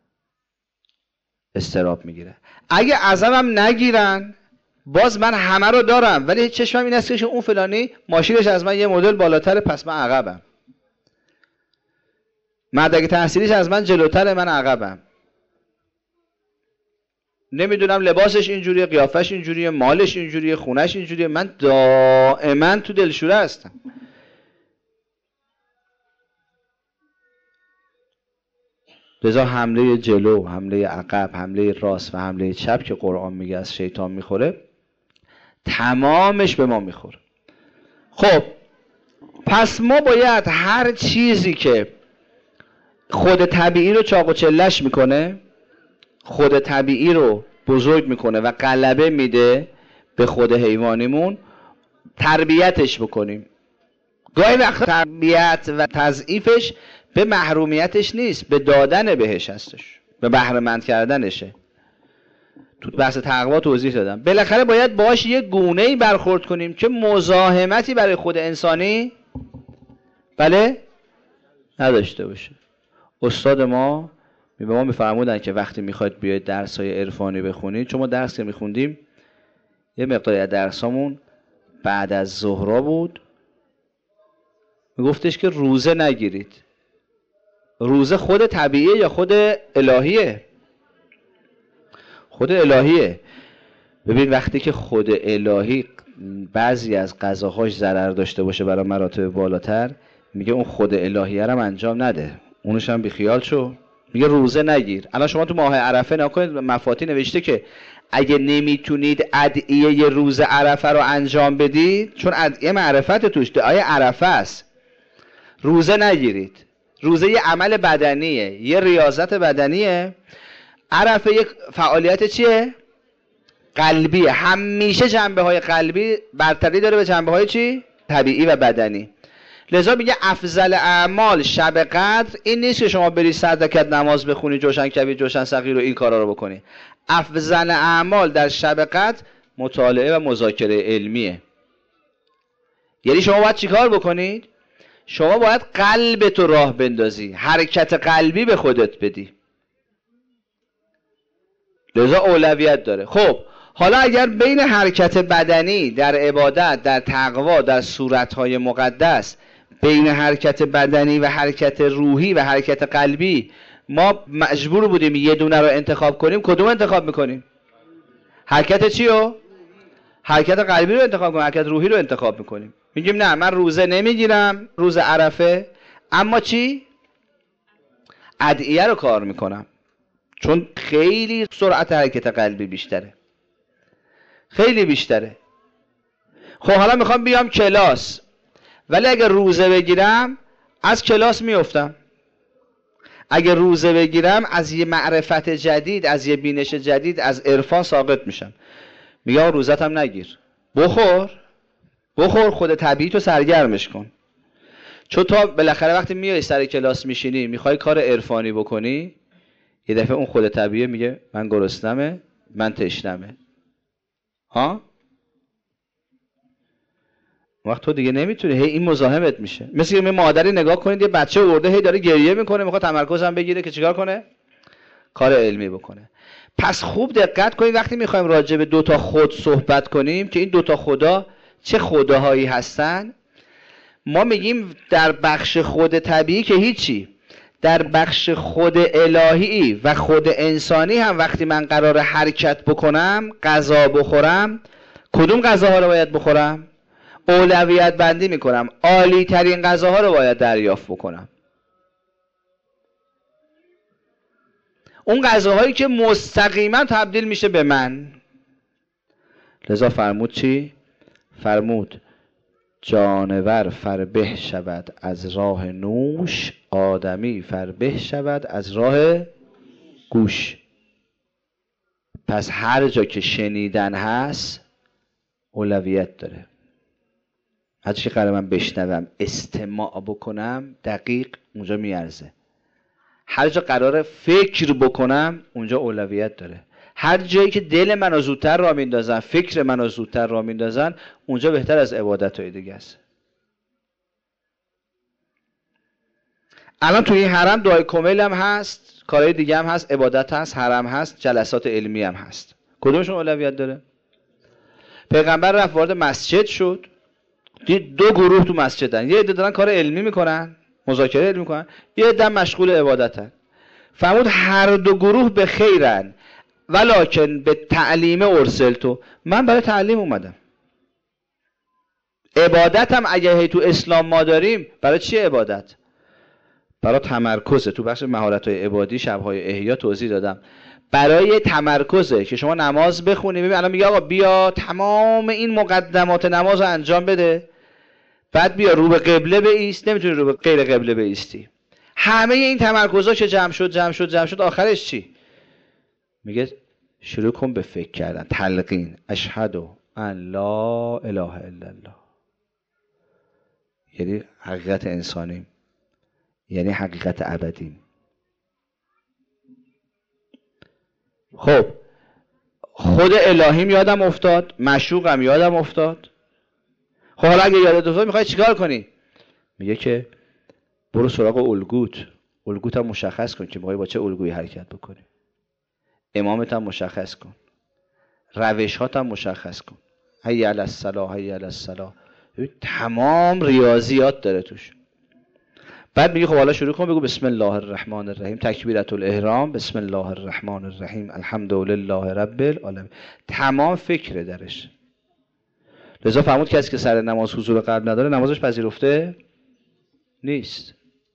استراب میگیره. اگه ازمم نگیرن باز من همه رو دارم، ولی چشمم این است که اون فلانی ماشینش از من یه مدل بالاتره، پس من عقبم. مدرک تحصیلیش از من جلوتره، من عقبم. نمیدونم لباسش اینجوریه، قیافش اینجوریه، مالش اینجوریه، خونش اینجوریه، من دائما تو دلشوره هستم. لذا حمله جلو، حمله عقب، حمله راست و حمله چپ که قرآن میگه از شیطان میخوره، تمامش به ما میخوره. خب پس ما باید هر چیزی که خود طبیعی رو چاق و چلش میکنه، خود طبیعی رو بزرگ میکنه و غلبه میده به خود حیوانیمون، تربیتش بکنیم. گاهی وقت تربیت و تضعیفش به محرومیتش نیست، به دادن بهش هستش، به بهره‌مند کردنشه. تو بحث تقوا توضیح دادم. بالاخره باید باهاش یه گونه‌ای برخورد کنیم که مزاحمتی برای خود انسانی بله نداشته باشه. استاد ما به ما میفرمودن که وقتی میخواید بیاید درس‌های عرفانی بخونید، چون ما درس که میخوندیم یه مقداری از درسامون بعد از ظهر بود، میگفتش که روزه نگیرید. روزه خود طبیعیه یا خود الهیه؟ خود الهیه. ببین وقتی که خود الهی بعضی از غذاهاش ضرر داشته باشه برای مراتب بالاتر، میگه اون خود الهیه رو انجام نده، اونش هم بیخیال شو، میگه روزه نگیر. الان شما تو ماه عرفه نکنید مفاتی نوشته که اگه نمیتونید ادعیه روز عرفه رو انجام بدید، چون ادعیه معرفت توش دعای عرفه است، روزه نگیرید. روزه یه عمل بدنیه، یه ریاضت بدنیه. عرفه یک فعالیت چیه؟ قلبیه. همیشه جنبه های قلبی برتری داره به جنبه های چی؟ طبیعی و بدنی. لذا میگه افضل اعمال شب قدر این نیست که شما بری 100 رکعت نماز بخونی، جوشن کبیر جوشن صغیر و این کارا رو بکنی. افضل اعمال در شب قدر مطالعه و مذاکره علمیه. یعنی شما باید چیکار بکنید؟ شما باید قلبت رو راه بندازی، حرکت قلبی به خودت بدی. لذا اولویت داره. خب حالا اگر بین حرکت بدنی در عبادت، در تقوا، در صورتهای مقدس، بین حرکت بدنی و حرکت روحی و حرکت قلبی ما مجبور بودیم یه دونه رو انتخاب کنیم، کدوم انتخاب میکنیم؟ حرکت چی رو؟ حرکت قلبی رو انتخاب کنیم، حرکت روحی رو انتخاب میکنیم. میگیم نه من روزه نمیگیرم، روز عرفه، اما چی؟ ادعیه رو کار میکنم، چون خیلی سرعت حرکت قلبی بیشتره، خیلی بیشتره. خب حالا میخوام بیام کلاس، ولی اگر روزه بگیرم از کلاس میافتم. اگر روزه بگیرم از یه معرفت جدید، از یه بینش جدید، از عرفان ساقط میشم. میگم روزت هم نگیر، بخور خود طبیعی تو سرگرمش کن. چون تا بالاخره وقتی میای سر کلاس میشینی میخوای کار عرفانی بکنی، یه دفعه اون خود طبیعی میگه من گرسنمه، من تشنمه. ها؟ وقت تو دیگه نمیتونی، هی این مزاحمت میشه. مثل یه مادری نگاه کنید یه بچه ورده هی داره گریه میکنه، میخواد تمرکزم بگیره که چیکار کنه؟ کار علمی بکنه. پس خوب دقت کنید وقتی میخوایم راجع به 2 تا خود صحبت کنیم که این 2 تا خدا چه خداهایی هستن. ما میگیم در بخش خود طبیعی که هیچی، در بخش خود الهی و خود انسانی هم وقتی من قرار حرکت بکنم، غذا بخورم، کدوم غذاها رو باید بخورم؟ اولویت بندی میکنم، عالی ترین غذاها رو باید دریافت بکنم. اون غذاهایی که مستقیما تبدیل میشه به من. لذا فرمود چی؟ فرمود جانور فربه شود از راه نوش، آدمی فربه شود از راه گوش. پس هر جا که شنیدن هست اولویت داره. هر جا که قرار من بشنوم، استماع بکنم، دقیق اونجا میارزه. هر جا قراره فکر بکنم اونجا اولویت داره. هر جایی که دل منو زودتر راه میندازن، فکر منو زودتر راه میندازن، اونجا بهتر از عبادت‌های دیگه است. الان توی این حرم دعای کمیل هم هست، کارهای دیگه هم هست، عبادت هست، حرم هست، جلسات علمی هم هست. کدومشون اولویت داره؟ پیغمبر رفت وارد مسجد شد، دید دو گروه تو مسجدن. یه عده دارن کار علمی میکنن، مذاکره علمی میکنن، یه عده مشغول عبادتن. فرمود هر دو گروه به خیرن ولکن به تعلیم ارسلتو، من برای تعلیم اومدم. عبادت هم اگه هی تو اسلام ما داریم، برای چیه عبادت؟ برای تمرکزه. تو بخش مهارت‌های عبادی شب‌های احیا توضیح دادم. برای تمرکزه که شما نماز بخونی. ببین الان میگه آقا بیا تمام این مقدمات نماز رو انجام بده، بعد بیا رو به قبله بایست. نمیتونی رو به غیر قبله بایستی. همه این تمرکزها که جمع شد آخرش چی؟ میگه شروع کن به فکر کردن، تلقین. اشهد ان لا اله الا الله، یعنی حقیقت انسانی، یعنی حقیقت ابدی. خب خود الهیم یادم افتاد، معشوقم یادم افتاد. خب حالا اگه یادت افتاد میخوای چیکار کنی؟ میگه که برو سراغ الگوت هم مشخص کن که میخوای با چه الگویی حرکت بکنی. امامت هم مشخص کن، روش‌هات هم مشخص کن. حی علی الصلاة، حی علی الصلاة. تمام ریاضیات داره توش. بعد میگه خب حالا شروع کن، بگو بسم الله الرحمن الرحیم، تکبیرة الاحرام، بسم الله الرحمن الرحیم، الحمد لله رب العالمین. تمام فکره درش. لذا فرمود کسی که سر نماز حضور قلب نداره نمازش پذیرفته نیست.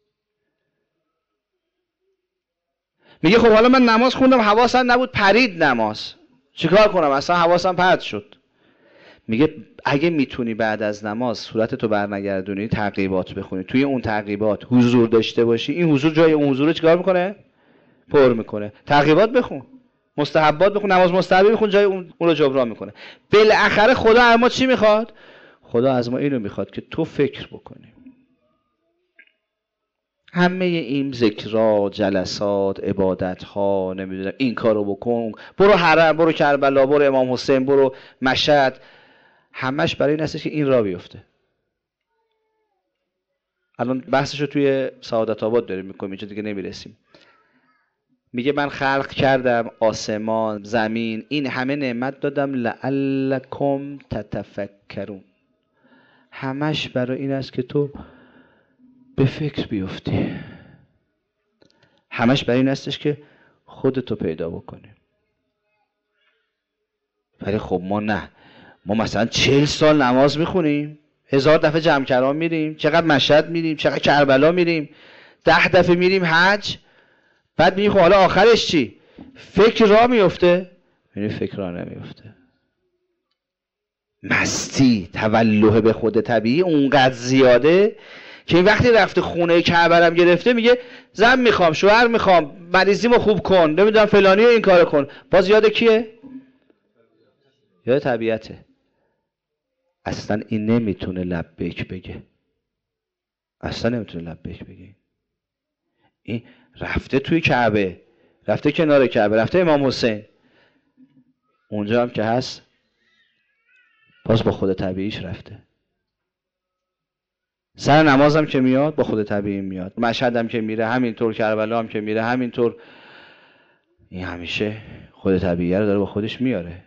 میگه خب حالا من نماز خوندم حواسم نبود، پرید نماز، چیکار کنم؟ اصلا حواسم پرت شد. میگه اگه میتونی بعد از نماز صورتتو برنگردونی، تعقیبات بخونی، توی اون تعقیبات حضور داشته باشی، این حضور جای اون حضور رو چیکار میکنه؟ پر میکنه. تعقیبات بخون، مستحبات بخون، نماز مستحبی بخون، جای اون رو جبران میکنه. بالاخره خدا از ما چی میخواد؟ خدا از ما اینو میخواد که تو فکر بکنی. همه این ذکرها، جلسات، عبادت ها، نمیدونم این کارو بکن، برو حرم، برو کربلا، برو امام حسین، برو مشهد، همش برای این هستش که این راه بیفته. الان بحثشو توی سعادت آباد داریم میکنیم، اینجا دیگه نمیرسیم. میگه من خلق کردم آسمان، زمین، این همه نعمت دادم لعلکم تتفکرون. همش برای این است که تو به فکر بیفتی. همش برای این هستش که خودتو پیدا بکنی. ولی خب ما نه، ما مثلا 40 سال نماز میخونیم، 1000 دفعه جمع کرام میریم، چقدر مشهد میریم، چقدر کربلا میریم، 10 دفعه میریم حج. بعد میگیم خب حالا آخرش چی؟ فکر راه میفته؟ یعنی فکر راه نمیفته. مستی، تولوه به خود طبیعی اونقدر زیاده که این وقتی رفته خونه کعبرم گرفته میگه زن میخوام، شوهر میخوام، مریضیمو خوب کن، نمیدونم فلانی این کارو کن. باز یاد کیه؟ یاد طبیعته. اصلا این نمیتونه لبیک بگه. اصلا نمیتونه لبیک بگه. این رفته توی کعبه، رفته کنار کعبه، رفته امام حسین، اونجا هم که هست باز با خود طبیعیش رفته. سر نمازم که میاد با خود طبیعی میاد، مشهد هم که میره همینطور، کربلا هم که میره همینطور. این همیشه خود طبیعی رو داره با خودش میاره.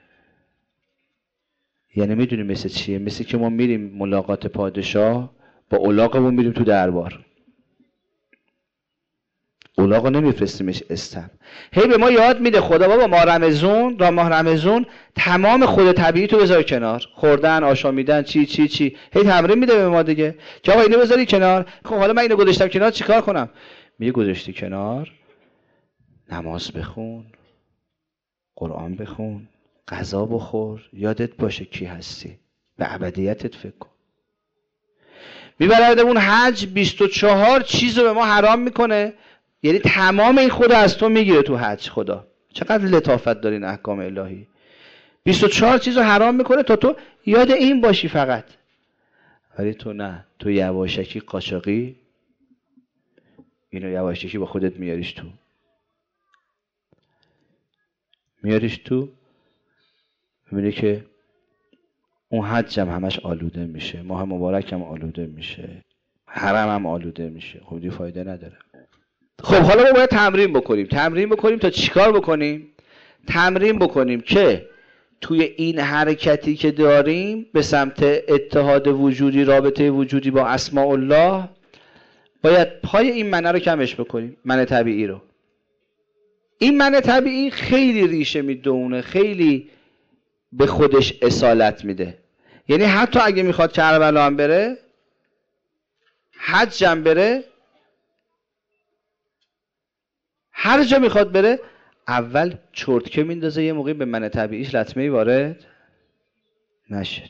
یعنی میدونیم مثل چیه؟ مثل که ما میریم ملاقات پادشاه، با الاغمون میریم تو دربار. اولاغو نمیفرستیمش استم. هی به ما یاد میده خدا بابا ماه رمضان تمام خود طبیعی تو بذار کنار، خوردن، آشامیدن، چی هی تمرین میده به ما دیگه که آقا اینو بذاری کنار. خب حالا من اینو گذاشتم کنار چیکار کنم؟ میگه گذاشتی کنار، نماز بخون، قرآن بخون، غذا بخور، یادت باشه کی هستی، به ابدیتت فکر کن. میبردمون حج 24 چیز رو به ما حرام میکنه، یعنی تمام این خدا از تو میگیره تو حج. خدا چقدر لطافت داره این احکام الهی. 24 چیز رو حرام میکنه تا تو یاد این باشی فقط. ولی تو نه، تو یواشکی قاچاقی اینو یواشکی با خودت میاریش تو میبینی که اون حج هم همش آلوده میشه، ماه مبارک هم آلوده میشه، حرم هم آلوده میشه. خب دیگه فایده نداره. خب حالا ما باید تمرین بکنیم تا چیکار بکنیم؟ تمرین بکنیم که توی این حرکتی که داریم به سمت اتحاد وجودی، رابطه وجودی با اسماء الله، باید پای این منه رو کمش بکنیم، منه طبیعی رو. این منه طبیعی خیلی ریشه میدونه، خیلی به خودش اصالت میده. یعنی حتی اگه میخواد کربلا هم بره، حج هم بره، هر جا میخواد بره، اول چرتکه میندازه یه موقعی به منه طبیعیش لطمه‌ای وارد نشه.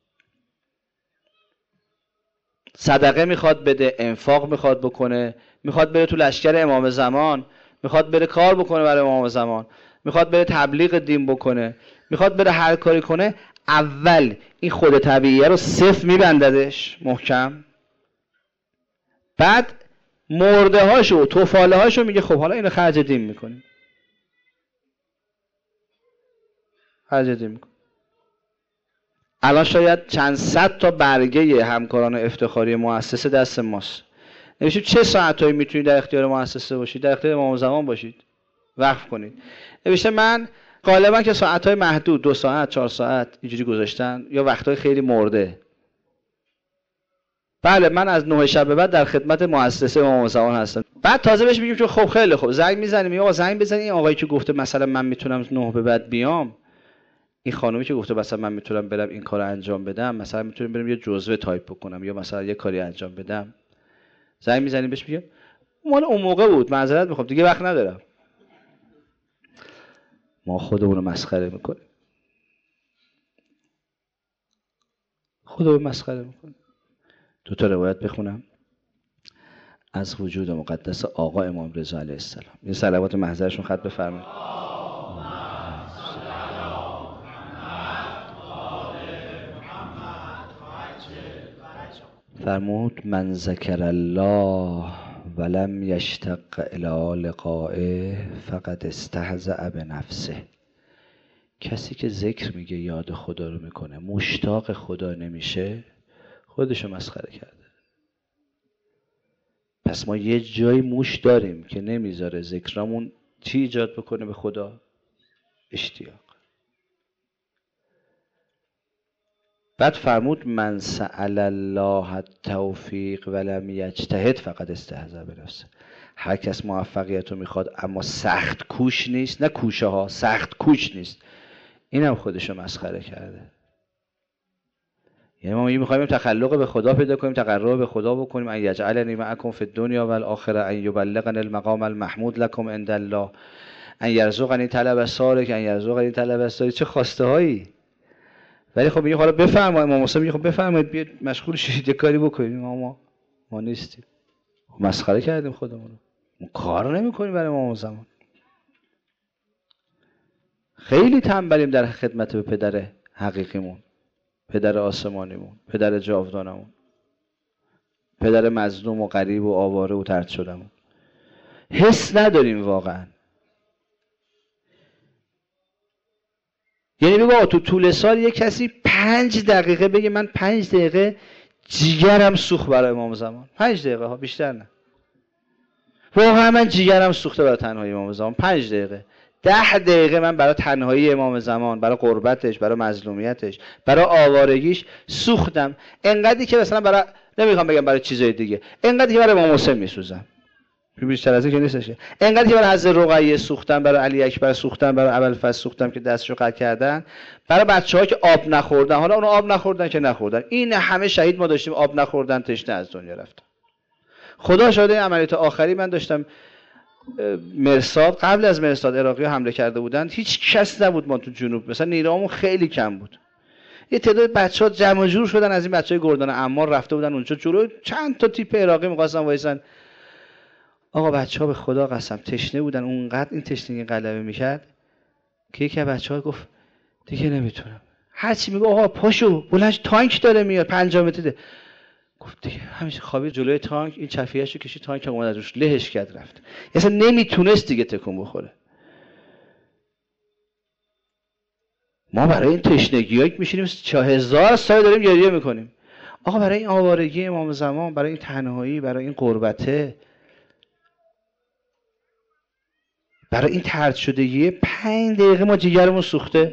صدقه میخواد بده، انفاق میخواد بکنه، میخواد بره تو لشکر امام زمان، میخواد بره کار بکنه برای امام زمان، میخواد بره تبلیغ دین بکنه، میخواد بره هر کاری کنه، اول این خود طبیعیه رو صفر میبنددش محکم، بعد مرده هاشو، توفاله هاشو میگه خب حالا اینو خرج دین میکنیم. الان شاید چند صد تا برگه همکاران افتخاری مؤسسه دست ماست. نوشتیم چه ساعتایی میتونید در اختیار مؤسسه باشید؟ در اختیار امام زمان باشید، وقف کنید. نوشته من غالبا که ساعتهای محدود 2 ساعت 4 ساعت اینجوری گذاشتن، یا وقتهای خیلی مرده. بله من از 9 شب به بعد در خدمت مؤسسه امام زمان هستم. بعد تازه بهش میگیم که خب خیلی خوب، زنگ میزنیم، یا زنگ بزنید این آقایی که گفته مثلا من میتونم 9 به بعد بیام، این خانومی که گفته مثلا من میتونم برم این کارو انجام بدم، مثلا میتونم برم یه جزوه تایپ بکنم یا مثلا یه کاری انجام بدم. زنگ میزنیم بهش میگم مال اون موقع بود، معذرت میخوام دیگه وقت ندارم. ما خودمون رو مسخره میکنیم. دو تا روایت بخونم از وجود مقدس آقا امام رضا علیه السلام. این صلوات محضرشون خط بفرمایید. فرمود من ذکر الله ولم یشتاق الی لقائه فقد استهزأ بنفسه. کسی که ذکر میگه، یاد خدا رو میکنه، مشتاق خدا نمیشه، خودشو مسخره کرده. پس ما یه جای موش داریم که نمیذاره ذکرامون چی ایجاد بکنه به خدا؟ اشتیاق. بعد فرمود من سأل الله التوفیق ولم یجتهد فقد استهزأ بنفسه. هر کس موفقیت رو میخواد اما سخت کوش نیست، نه کوشه ها، سخت کوش نیست، اینم خودشو مسخره کرده. یعنی ما میخوایم تخلق به خدا پیدا کنیم، تقرب به خدا بکنیم، ان یجعلنی معکم فی الدنیا والآخره، ان یبلغنی المقام المحمود لکم عند الله، ان یرزقنی طلب الصالح، ان یرزقنی طلب الصالح. چه خواسته هایی. ولی خب میگه حالا بفرمایید، امام موسی میگه خب بفرمایید بیاید مشغول شید یه کاری بکنیم. ما نیستیم. مسخره کردیم خودمون رو. ما کار نمی‌کنیم برای امام زمان. خیلی تنبلیم در خدمت به پدر حقیقیمون، پدر آسمانیمون، پدر جاودانمون، پدر مظلوم و غریب و آواره و طرد شدمون. حس نداریم واقعا. یعنی بگو تو طول سال یک کسی 5 دقیقه بگه من 5 دقیقه جیگرم سوخت برای امام زمان. 5 دقیقه ها، بیشتر نه. واقعا من جیگرم سوخته برای تنهایی امام زمان. 5 دقیقه 10 دقیقه من برای تنهایی امام زمان، برای قربتش، برای مظلومیتش، برای آوارگیش سوختم. انقدری که مثلا برای، نمیخوام بگم برای چیزای دیگه، انقدری که برای امام حسین میسوزم. بیشتر از این که نیستش. انقدر که برای حضرت رقیه سوختن، برای علی اکبر سوختن، برای ابوالفضل سوختن که دستشو قطع کردن، برای بچه‌ها که آب نخوردن، حالا اون آب نخوردن که نخوردن، این همه شهید ما داشتیم آب نخوردن تشنه از دنیا رفتن. خدا شاهده عملیات آخری من داشتم مرصاد، قبل از مرصاد عراقی‌ها حمله کرده بودن، هیچ کس نبود ما تو جنوب، مثلا نیرومون خیلی کم بود. یه تعداد بچه‌ها جمع جور شدن از این بچه‌های گردان عمار رفته بودن اونجا جلو چند تا تیپ عراقی می‌خواستن وایسن. آقا بچه‌ها به خدا قسم تشنه بودن، اونقدر این تشنگی غلبه می‌کرد که یکی از بچه‌ها گفت دیگه نمیتونم. هر چی میگه آقا پاشو بلند تانک داره میاد 50 متره. گفت دیگه همیشه خوابید جلوی تانک، این چفیه‌اشو کشید تانک اومد روش لهش کرد رفت. اصلا نمیتونست دیگه تکون بخوره. ما برای این تشنگی‌ها میشینیم 4000 سال داریم گریه میکنیم. آقا برای این آوارگی امام زمان، برای این تنهایی، برای این غربته، برای این طرد شدگی 5 دقیقه ما جیگرمون سوخته.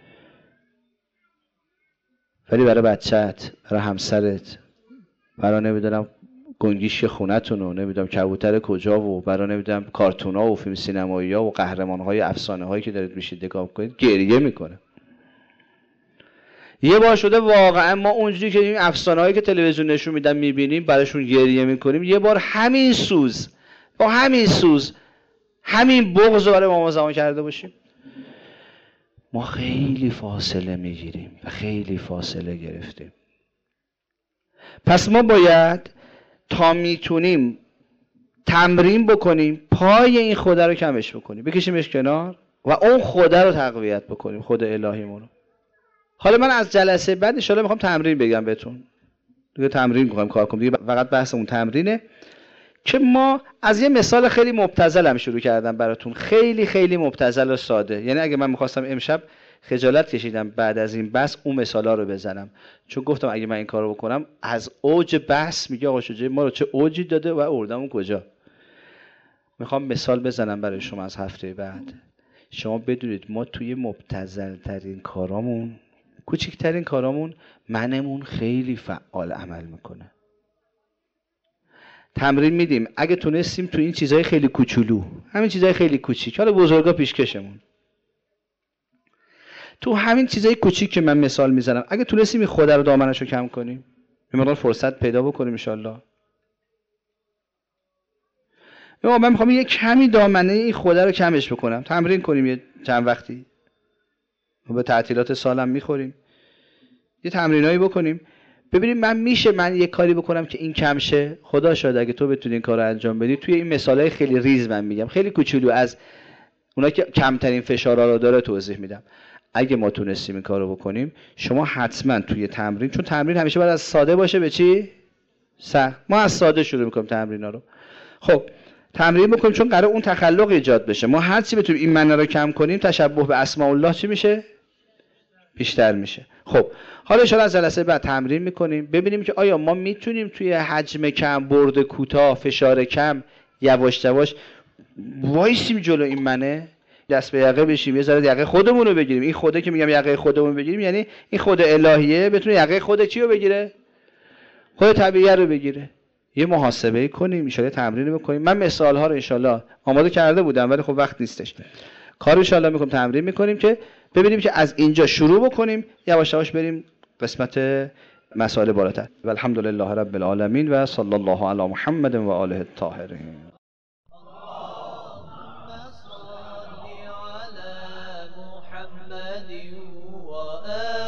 ولی برای بچت، برای همسرت، برای نمیدونم گنگیش خونتون و نمیدونم کبوتر کجا و برای نمیدونم کارتونا و فیلم سینمایی‌ها و قهرمان‌های افسانه‌هایی که دارید میشید نگاه می‌کنید گریه میکنه. یه بار شده واقعا ما اونجوری که این افسانه‌هایی که تلویزیون نشون میدن میبینیم براشون گریه میکنیم، یه بار همین سوز با همین سوز همین بغض رو برای امام زمان کرده باشیم. ما خیلی فاصله میگیریم و خیلی فاصله گرفتیم. پس ما باید تا میتونیم تمرین بکنیم پای این خدا رو کمش بکنیم، بکشیمش کنار و اون خدا رو تقویت بکنیم، خود الهیمون رو. حالا من از جلسه بعد ان شاء الله میخوام تمرین بگم بهتون. دیگه تمرین میخوام کار کنم دیگه، فقط بحثمون تمرینه که ما از یه مثال خیلی مبتذلم شروع کردم براتون، خیلی خیلی مبتذل و ساده. یعنی اگه من میخواستم امشب خجالت کشیدم بعد از این بحث اون مثالا رو بزنم، چون گفتم اگه من این کارو بکنم از اوج بحث میگه آقا شجاعی ما رو چه اوجی داده و اردمون کجا. میخوام مثال بزنم برای شما از هفته بعد. شما بدونید ما توی مبتذل ترین کارامون، کوچکترین کارامون، منمون خیلی فعال عمل میکنه. تمرین میدیم اگه تونستیم تو این چیزهای خیلی کوچولو، همین چیزهای خیلی کوچیک، حالا بزرگا پیشکشمون، تو همین چیزهای کوچیک که من مثال میزنم اگه تونستیم این خدا رو دامنشو کم کنیم، به مقدار فرصت پیدا بکنیم ان شاء الله. من میخوام یه کمی دامنه این خدا رو کمش بکنم، تمرین کنیم یه چند وقتی. ما به تعطیلات سالم میخوریم، یه تمرینایی بکنیم ببینیم من یه کاری بکنم که این کم شه. خدا شاید اگه تو بتونی این کارو انجام بدی. توی این مثالای خیلی ریز من میگم، خیلی کوچولو، از اونایی که کمترین فشارا رو داره توضیح میدم. اگه ما تونستیم این کارو بکنیم، شما حتما توی تمرین، چون تمرین همیشه باید از ساده باشه به چی؟ سخت. ما از ساده شروع میکنیم تمرینا رو. خب تمرین بکنیم چون قرار اون تخلق ایجاد بشه. ما هر چی بتونیم این معنا رو کم کنیم، تشبه به اسماء الله چی میشه؟ بیشتر میشه. خب حالا ان شاءالله از جلسه بعد تمرین میکنیم ببینیم که آیا ما میتونیم توی حجم کم، برد کوتاه، فشار کم، یواش یواش وایسیم جلو این منه، دست به یقه بشیم، یه ذره یقه خودمون رو بگیریم. این خوده که میگم یقه خودمون بگیریم یعنی این خود الهیه بتونه یقه خود چی رو بگیره؟ خود طبیعیه رو بگیره. یه محاسبه کنیم، ان شاءالله تمرین بکنیم. من مثال ها رو ان شاءالله آماده کرده بودم ولی خب وقت نیستش. کار ان شاءالله میکنم تمرین میکنیم که ببینیم که از اینجا شروع بکنیم یواش یواش بریم قسمت مسائل بالاتر. و الحمدلله رب العالمین و صلی الله علی محمد و آله الطاهرین. وآل